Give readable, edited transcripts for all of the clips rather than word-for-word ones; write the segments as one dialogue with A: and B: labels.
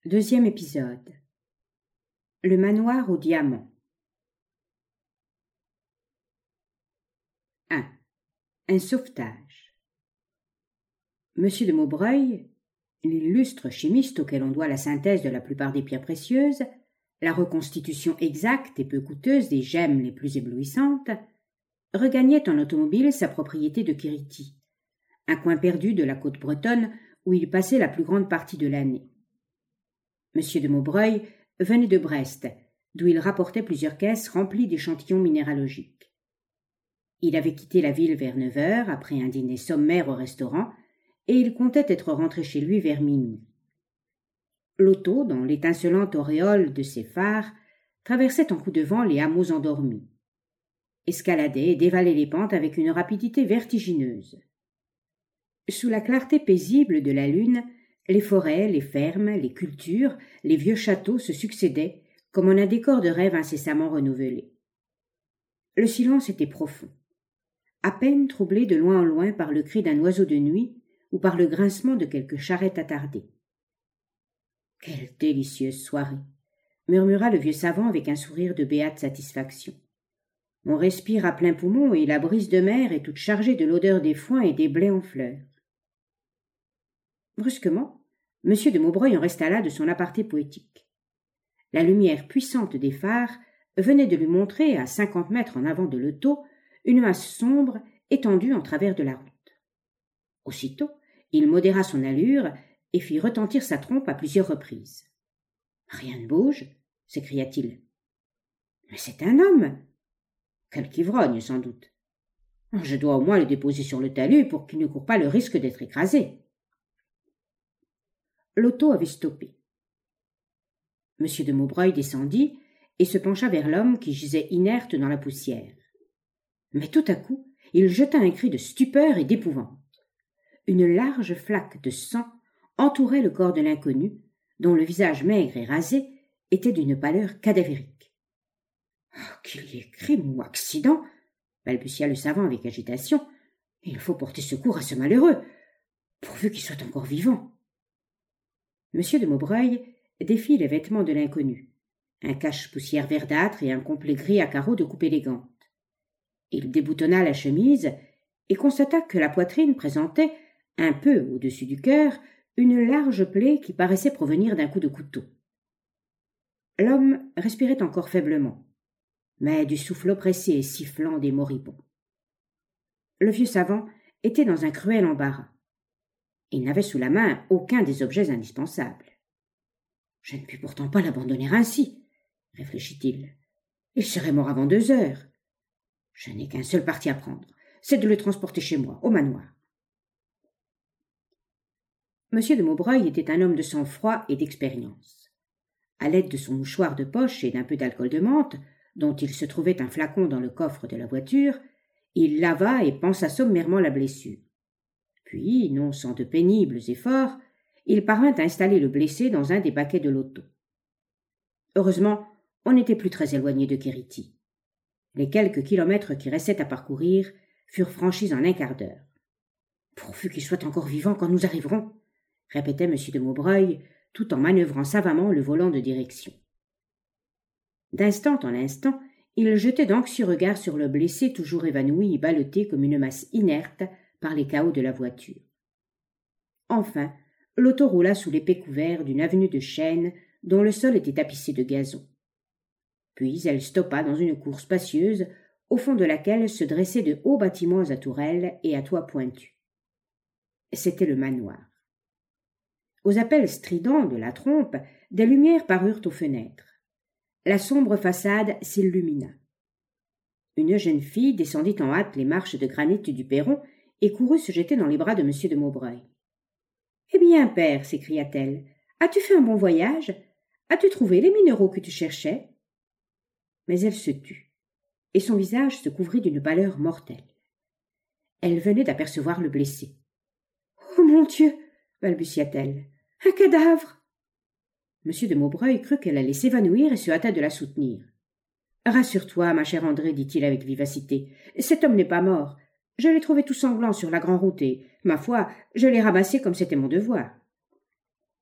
A: Deuxième épisode. Le manoir aux diamants. 1. Un sauvetage. Monsieur de Maubreuil, l'illustre chimiste auquel on doit la synthèse de la plupart des pierres précieuses, la reconstitution exacte et peu coûteuse des gemmes les plus éblouissantes, regagnait en automobile sa propriété de Quérity, un coin perdu de la côte bretonne où il passait la plus grande partie de l'année. Monsieur de Maubreuil venait de Brest, d'où il rapportait plusieurs caisses remplies d'échantillons minéralogiques. Il avait quitté la ville vers 9 heures, après un dîner sommaire au restaurant, et il comptait être rentré chez lui vers minuit. L'auto, dans l'étincelante auréole de ses phares, traversait en coup de vent les hameaux endormis, escaladait et dévalait les pentes avec une rapidité vertigineuse. Sous la clarté paisible de la lune, les forêts, les fermes, les cultures, les vieux châteaux se succédaient comme en un décor de rêve incessamment renouvelé. Le silence était profond, à peine troublé de loin en loin par le cri d'un oiseau de nuit ou par le grincement de quelque charrette attardée. « Quelle délicieuse soirée !» murmura le vieux savant avec un sourire de béate satisfaction. « On respire à plein poumon et la brise de mer est toute chargée de l'odeur des foins et des blés en fleurs. » Brusquement, M. de Maubreuil en resta là de son aparté poétique. La lumière puissante des phares venait de lui montrer, à 50 mètres en avant de l'auto, une masse sombre étendue en travers de la route. Aussitôt, il modéra son allure et fit retentir sa trompe à plusieurs reprises. « Rien ne bouge » s'écria-t-il. « Mais c'est un homme !»« Quelque ivrogne, sans doute. Je dois au moins le déposer sur le talus pour qu'il ne coure pas le risque d'être écrasé. » L'auto avait stoppé. M. de Maubreuil descendit et se pencha vers l'homme qui gisait inerte dans la poussière. Mais tout à coup, il jeta un cri de stupeur et d'épouvante. Une large flaque de sang entourait le corps de l'inconnu, dont le visage maigre et rasé était d'une pâleur cadavérique. « Oh, qu'il y ait crime ou accident !» balbutia le savant avec agitation. « Il faut porter secours à ce malheureux, pourvu qu'il soit encore vivant. » M. de Maubreuil défit les vêtements de l'inconnu, un cache-poussière verdâtre et un complet gris à carreaux de coupe élégante. Il déboutonna la chemise et constata que la poitrine présentait, un peu au-dessus du cœur, une large plaie qui paraissait provenir d'un coup de couteau. L'homme respirait encore faiblement, mais du souffle oppressé et sifflant des moribonds. Le vieux savant était dans un cruel embarras. Il n'avait sous la main aucun des objets indispensables. « Je ne puis pourtant pas l'abandonner ainsi, » réfléchit-il. « Il serait mort avant 2 heures. Je n'ai qu'un seul parti à prendre, c'est de le transporter chez moi, au manoir. » M. de Maubreuil était un homme de sang-froid et d'expérience. À l'aide de son mouchoir de poche et d'un peu d'alcool de menthe, dont il se trouvait un flacon dans le coffre de la voiture, il lava et pansa sommairement la blessure. Puis, non sans de pénibles efforts, il parvint à installer le blessé dans un des baquets de l'auto. Heureusement, on n'était plus très éloigné de Quérity. Les quelques kilomètres qui restaient à parcourir furent franchis en un quart d'heure. « Pourvu qu'il soit encore vivant quand nous arriverons !» répétait M. de Maubreuil, tout en manœuvrant savamment le volant de direction. D'instant en instant, il jetait d'anxieux regards sur le blessé toujours évanoui et ballotté comme une masse inerte par les cahots de la voiture. Enfin, l'auto roula sous l'épais couvert d'une avenue de chênes dont le sol était tapissé de gazon. Puis elle stoppa dans une cour spacieuse au fond de laquelle se dressaient de hauts bâtiments à tourelles et à toits pointus. C'était le manoir. Aux appels stridents de la trompe, des lumières parurent aux fenêtres. La sombre façade s'illumina. Une jeune fille descendit en hâte les marches de granit du perron et courut se jeter dans les bras de M. de Maubreuil. « Eh bien, père, s'écria-t-elle, as-tu fait un bon voyage? As-tu trouvé les minéraux que tu cherchais ?» Mais elle se tut, et son visage se couvrit d'une pâleur mortelle. Elle venait d'apercevoir le blessé. « Oh mon Dieu !» balbutia-t-elle. « Un cadavre !» M. de Maubreuil crut qu'elle allait s'évanouir et se hâta de la soutenir. « Rassure-toi, ma chère Andrée, dit-il avec vivacité. Cet homme n'est pas mort. Je l'ai trouvé tout sanglant sur la grande route et, ma foi, je l'ai ramassé comme c'était mon devoir. »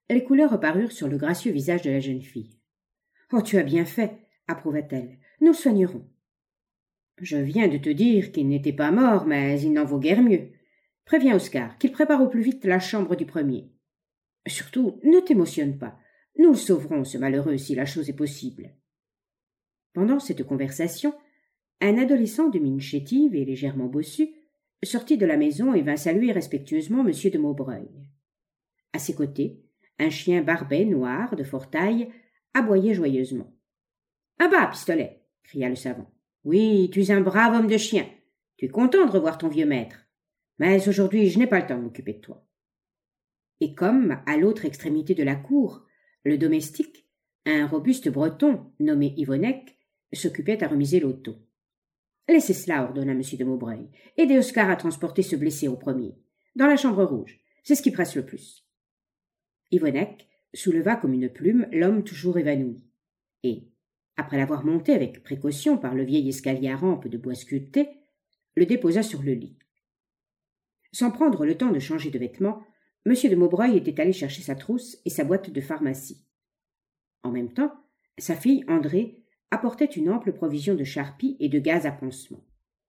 A: les couleurs reparurent sur le gracieux visage de la jeune fille. « Oh, tu as bien fait, approuva-t-elle. Nous le soignerons. » « Je viens de te dire qu'il n'était pas mort, mais il n'en vaut guère mieux. Préviens Oscar qu'il prépare au plus vite la chambre du premier. Surtout, ne t'émotionne pas. Nous le sauverons, ce malheureux, si la chose est possible. » Pendant cette conversation, un adolescent de mine chétive et légèrement bossu sortit de la maison et vint saluer respectueusement M. de Maubreuil. À ses côtés, un chien barbet noir de forte taille aboyait joyeusement. « À bas, pistolet !» cria le savant. « Oui, tu es un brave homme de chien. Tu es content de revoir ton vieux maître. Mais aujourd'hui, je n'ai pas le temps de m'occuper de toi. » Et comme, à l'autre extrémité de la cour, le domestique, un robuste breton nommé Yvonec, s'occupait à remiser l'auto. « Laissez cela, ordonna M. de Maubreuil. Aidez Oscar à transporter ce blessé au premier, dans la chambre rouge. C'est ce qui presse le plus. » Yvonec souleva comme une plume l'homme toujours évanoui, et, après l'avoir monté avec précaution par le vieil escalier à rampe de bois sculpté, le déposa sur le lit. Sans prendre le temps de changer de vêtements, M. de Maubreuil était allé chercher sa trousse et sa boîte de pharmacie. En même temps, sa fille Andrée apportait une ample provision de charpie et de gaz à pansement.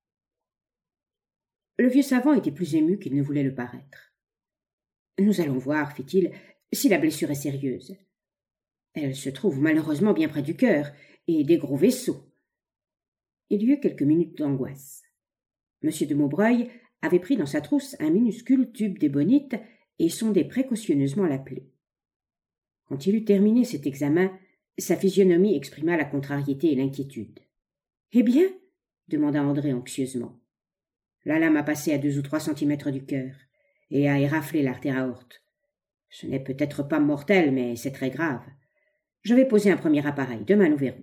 A: Le vieux savant était plus ému qu'il ne voulait le paraître. « Nous allons voir, fit-il, si la blessure est sérieuse. Elle se trouve malheureusement bien près du cœur, et des gros vaisseaux. » Il y eut quelques minutes d'angoisse. M. de Maubreuil avait pris dans sa trousse un minuscule tube d'ébonite et sondait précautionneusement la plaie. Quand il eut terminé cet examen, sa physionomie exprima la contrariété et l'inquiétude. « Eh bien ?» demanda André anxieusement. « La lame a passé à 2 ou 3 centimètres du cœur et a éraflé l'artère aorte. Ce n'est peut-être pas mortel, mais c'est très grave. Je vais poser un premier appareil. Demain, nous verrons. »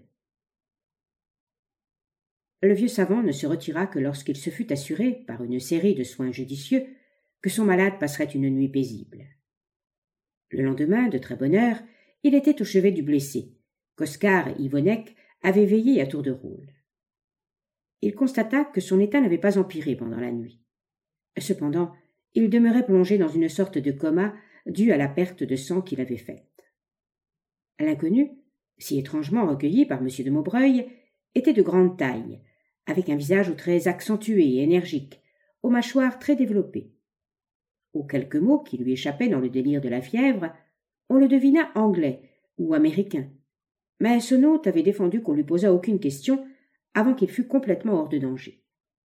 A: Le vieux savant ne se retira que lorsqu'il se fut assuré, par une série de soins judicieux, que son malade passerait une nuit paisible. Le lendemain, de très bonne heure, il était au chevet du blessé, qu'Oscar et Yvonec avaient veillé à tour de rôle. Il constata que son état n'avait pas empiré pendant la nuit. Cependant, il demeurait plongé dans une sorte de coma dû à la perte de sang qu'il avait faite. L'inconnu, si étrangement recueilli par M. de Maubreuil, était de grande taille, avec un visage aux traits accentués et énergiques, aux mâchoires très développées. Aux quelques mots qui lui échappaient dans le délire de la fièvre, on le devina anglais ou américain, mais son hôte avait défendu qu'on lui posât aucune question avant qu'il fût complètement hors de danger.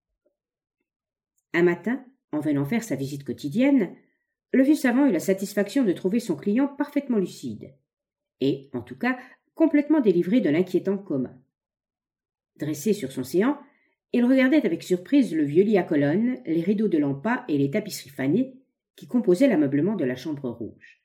A: Un matin, en venant faire sa visite quotidienne, le vieux savant eut la satisfaction de trouver son client parfaitement lucide, et, en tout cas, complètement délivré de l'inquiétant coma. Dressé sur son séant, il regardait avec surprise le vieux lit à colonnes, les rideaux de lampas et les tapisseries fanées qui composaient l'ameublement de la chambre rouge.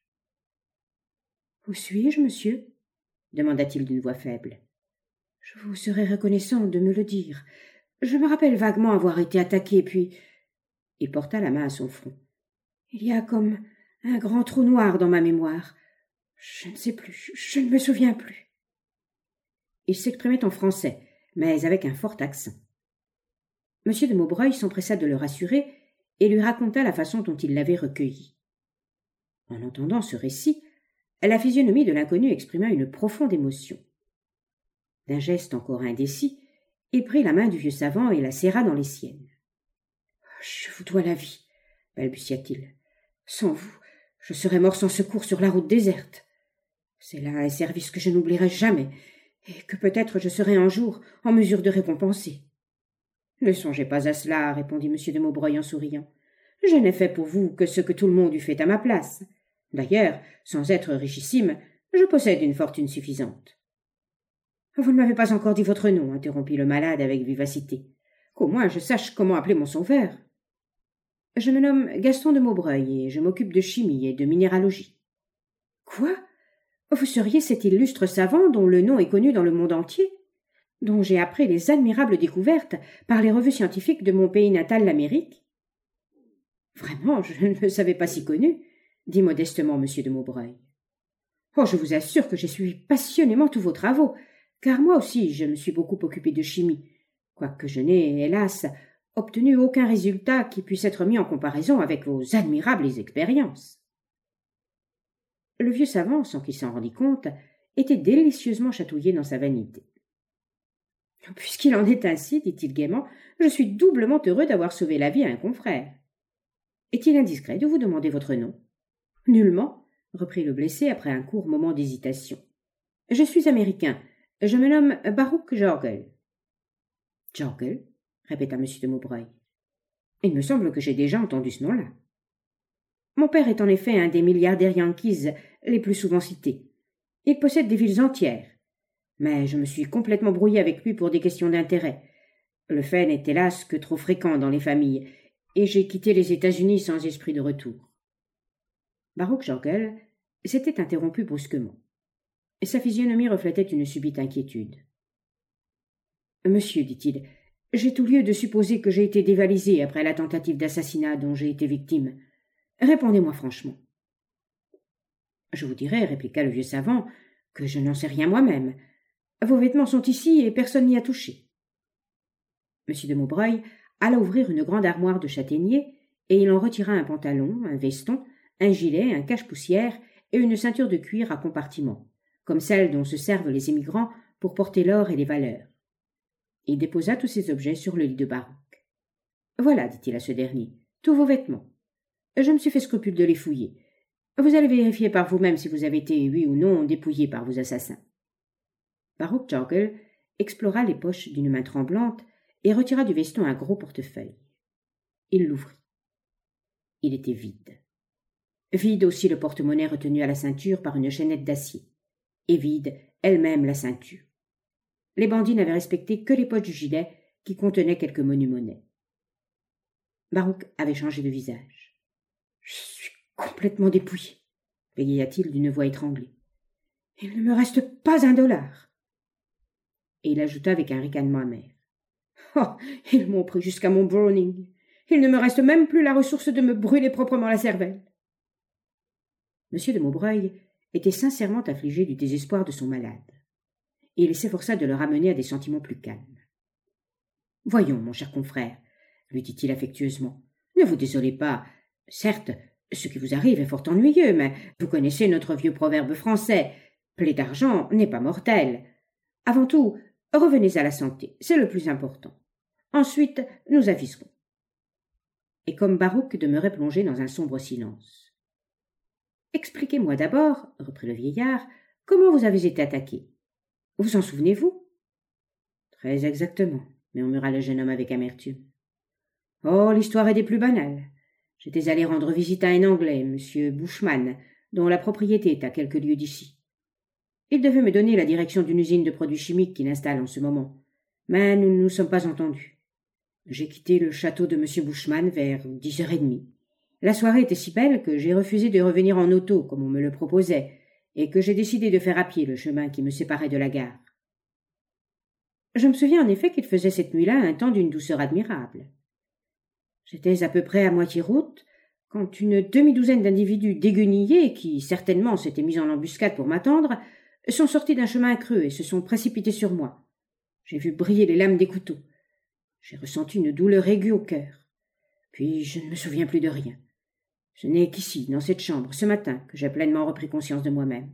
A: « Où suis-je, monsieur ?» demanda-t-il d'une voix faible. « Je vous serais reconnaissant de me le dire. Je me rappelle vaguement avoir été attaqué, puis… » Il porta la main à son front. « Il y a comme un grand trou noir dans ma mémoire. Je ne sais plus, je ne me souviens plus. » Il s'exprimait en français, mais avec un fort accent. M. de Maubreuil s'empressa de le rassurer et lui raconta la façon dont il l'avait recueilli. En entendant ce récit, la physionomie de l'inconnu exprima une profonde émotion. D'un geste encore indécis, il prit la main du vieux savant et la serra dans les siennes. « Je vous dois la vie, » balbutia-t-il. « Sans vous, je serais mort sans secours sur la route déserte. C'est là un service que je n'oublierai jamais, et que peut-être je serai un jour en mesure de récompenser. »« Ne songez pas à cela, » répondit M. de Maubreuil en souriant. « Je n'ai fait pour vous que ce que tout le monde eût fait à ma place. D'ailleurs, sans être richissime, je possède une fortune suffisante. »« Vous ne m'avez pas encore dit votre nom, » interrompit le malade avec vivacité. « Qu'au moins je sache comment appeler mon sauveur. »« Je me nomme Gaston de Maubreuil et je m'occupe de chimie et de minéralogie. »« Quoi ? Vous seriez cet illustre savant dont le nom est connu dans le monde entier, dont j'ai appris les admirables découvertes par les revues scientifiques de mon pays natal, l'Amérique ? » « Vraiment, je ne me savais pas si connu, » dit modestement M. de Maubreuil. « Oh, je vous assure que j'ai suivi passionnément tous vos travaux, car moi aussi je me suis beaucoup occupé de chimie, quoique je n'ai, hélas, obtenu aucun résultat qui puisse être mis en comparaison avec vos admirables expériences. » Le vieux savant, sans qu'il s'en rendît compte, était délicieusement chatouillé dans sa vanité. « Puisqu'il en est ainsi, dit-il gaiement, je suis doublement heureux d'avoir sauvé la vie à un confrère. Est-il indiscret de vous demander votre nom ?»« Nullement, reprit le blessé après un court moment d'hésitation. Je suis américain. Je me nomme Baruch Jorgel. »« Jorgel ?» répéta M. de Maubreuil. « Il me semble que j'ai déjà entendu ce nom-là. Mon père est en effet un des milliardaires yankees les plus souvent cités. Il possède des villes entières. Mais je me suis complètement brouillé avec lui pour des questions d'intérêt. Le fait n'est hélas que trop fréquent dans les familles, et j'ai quitté les États-Unis sans esprit de retour. » Baruch Jorgel s'était interrompu brusquement. Sa physionomie reflétait une subite inquiétude. « Monsieur, dit-il, j'ai tout lieu de supposer que j'ai été dévalisé après la tentative d'assassinat dont j'ai été victime. Répondez-moi franchement. »« Je vous dirai, répliqua le vieux savant, que je n'en sais rien moi-même. Vos vêtements sont ici et personne n'y a touché. » M. de Maubreuil alla ouvrir une grande armoire de châtaignier et il en retira un pantalon, un veston, un gilet, un cache-poussière et une ceinture de cuir à compartiments, comme celles dont se servent les émigrants pour porter l'or et les valeurs. Il déposa tous ces objets sur le lit de Baruch. « Voilà, dit-il à ce dernier, tous vos vêtements. Je me suis fait scrupule de les fouiller. Vous allez vérifier par vous-même si vous avez été, oui ou non, dépouillé par vos assassins. » Baruch Jorgel explora les poches d'une main tremblante et retira du veston un gros portefeuille. Il l'ouvrit. Il était vide. Vide aussi le porte-monnaie retenu à la ceinture par une chaînette d'acier, et vide elle-même la ceinture. Les bandits n'avaient respecté que les poches du gilet qui contenaient quelques menus-monnaies. Baruch avait changé de visage. « Je suis complètement dépouillé, » bégaya-t-il d'une voix étranglée. « Il ne me reste pas $1. » Et il ajouta avec un ricanement amer. « Oh, ils m'ont pris jusqu'à mon Browning. Il ne me reste même plus la ressource de me brûler proprement la cervelle. » M. de Maubreuil était sincèrement affligé du désespoir de son malade, et il s'efforça de le ramener à des sentiments plus calmes. « Voyons, mon cher confrère, lui dit-il affectueusement, ne vous désolez pas. Certes, ce qui vous arrive est fort ennuyeux, mais vous connaissez notre vieux proverbe français. Plaie d'argent n'est pas mortelle. Avant tout, revenez à la santé, c'est le plus important. Ensuite, nous aviserons. » Et comme Baruch demeurait plongé dans un sombre silence. « Expliquez-moi d'abord, reprit le vieillard, comment vous avez été attaqué. Vous en souvenez-vous » ? « Très exactement, murmura le jeune homme avec amertume. « Oh, l'histoire est des plus banales. J'étais allé rendre visite à un Anglais, M. Bushman, dont la propriété est à quelques lieues d'ici. Il devait me donner la direction d'une usine de produits chimiques qu'il installe en ce moment, mais nous ne nous sommes pas entendus. J'ai quitté le château de M. Bushman vers 10h30. La soirée était si belle que j'ai refusé de revenir en auto comme on me le proposait, et que j'ai décidé de faire à pied le chemin qui me séparait de la gare. Je me souviens en effet qu'il faisait cette nuit-là un temps d'une douceur admirable. J'étais à peu près à moitié route, quand une demi-douzaine d'individus déguenillés, qui certainement s'étaient mis en embuscade pour m'attendre, sont sortis d'un chemin creux et se sont précipités sur moi. J'ai vu briller les lames des couteaux. J'ai ressenti une douleur aiguë au cœur. Puis je ne me souviens plus de rien. Ce n'est qu'ici, dans cette chambre, ce matin, que j'ai pleinement repris conscience de moi-même.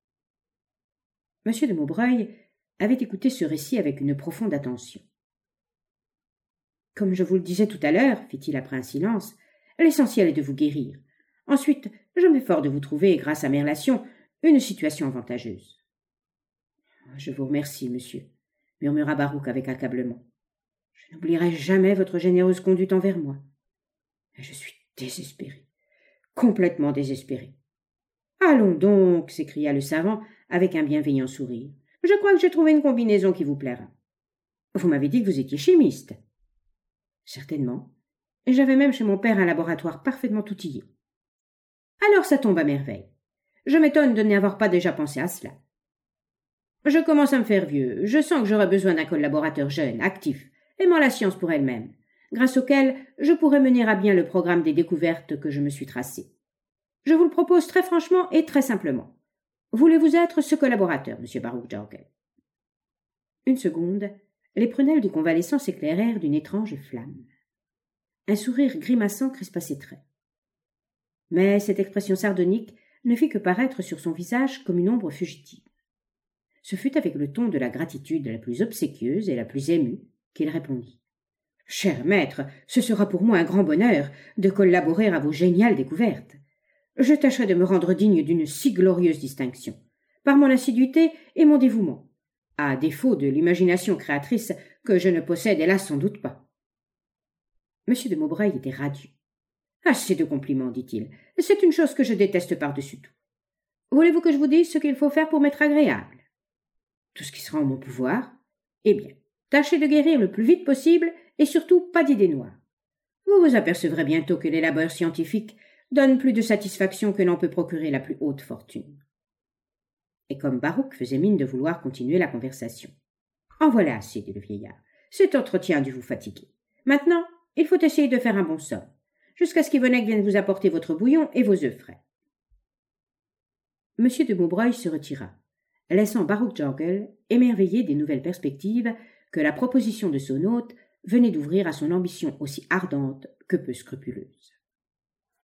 A: M. de Maubreuil avait écouté ce récit avec une profonde attention. « Comme je vous le disais tout à l'heure, fit-il après un silence, l'essentiel est de vous guérir. Ensuite, je m'efforce de vous trouver, grâce à mes relations, une situation avantageuse. »« Je vous remercie, monsieur, » murmura Baruch avec accablement. « Je n'oublierai jamais votre généreuse conduite envers moi. Mais je suis désespéré, complètement désespéré. »« Allons donc, » s'écria le savant avec un bienveillant sourire. « Je crois que j'ai trouvé une combinaison qui vous plaira. Vous m'avez dit que vous étiez chimiste. »« Certainement. J'avais même chez mon père un laboratoire parfaitement outillé. »« Alors ça tombe à merveille. Je m'étonne de n'avoir pas déjà pensé à cela. Je commence à me faire vieux. Je sens que j'aurai besoin d'un collaborateur jeune, actif, aimant la science pour elle-même, grâce auquel je pourrai mener à bien le programme des découvertes que je me suis tracé. Je vous le propose très franchement et très simplement. Voulez-vous être ce collaborateur, M. Baruch Jorgel ?» Une seconde, les prunelles du convalescent s'éclairèrent d'une étrange flamme. Un sourire grimaçant crispa ses traits. Mais cette expression sardonique ne fit que paraître sur son visage comme une ombre fugitive. Ce fut avec le ton de la gratitude la plus obséquieuse et la plus émue qu'il répondit. « Cher maître, ce sera pour moi un grand bonheur de collaborer à vos géniales découvertes. Je tâcherai de me rendre digne d'une si glorieuse distinction, par mon assiduité et mon dévouement, à défaut de l'imagination créatrice que je ne possède hélas sans doute pas. » M. de Maubreuil était radieux. « Assez de compliments, dit-il. C'est une chose que je déteste par-dessus tout. Voulez-vous que je vous dise ce qu'il faut faire pour m'être agréable? Tout ce qui sera en mon pouvoir. Eh bien, tâchez de guérir le plus vite possible et surtout pas d'idées noires. Vous vous apercevrez bientôt que les labeurs scientifiques donnent plus de satisfaction que n'en peut procurer la plus haute fortune. » Et comme Baruch faisait mine de vouloir continuer la conversation. « En voilà assez, dit le vieillard. Cet entretien a dû vous fatiguer. Maintenant, il faut essayer de faire un bon somme, jusqu'à ce qu'Yvonec vienne vous apporter votre bouillon et vos œufs frais. » M. de Maubreuil se retira, laissant Baruch Jorgel émerveillé des nouvelles perspectives que la proposition de son hôte venait d'ouvrir à son ambition aussi ardente que peu scrupuleuse.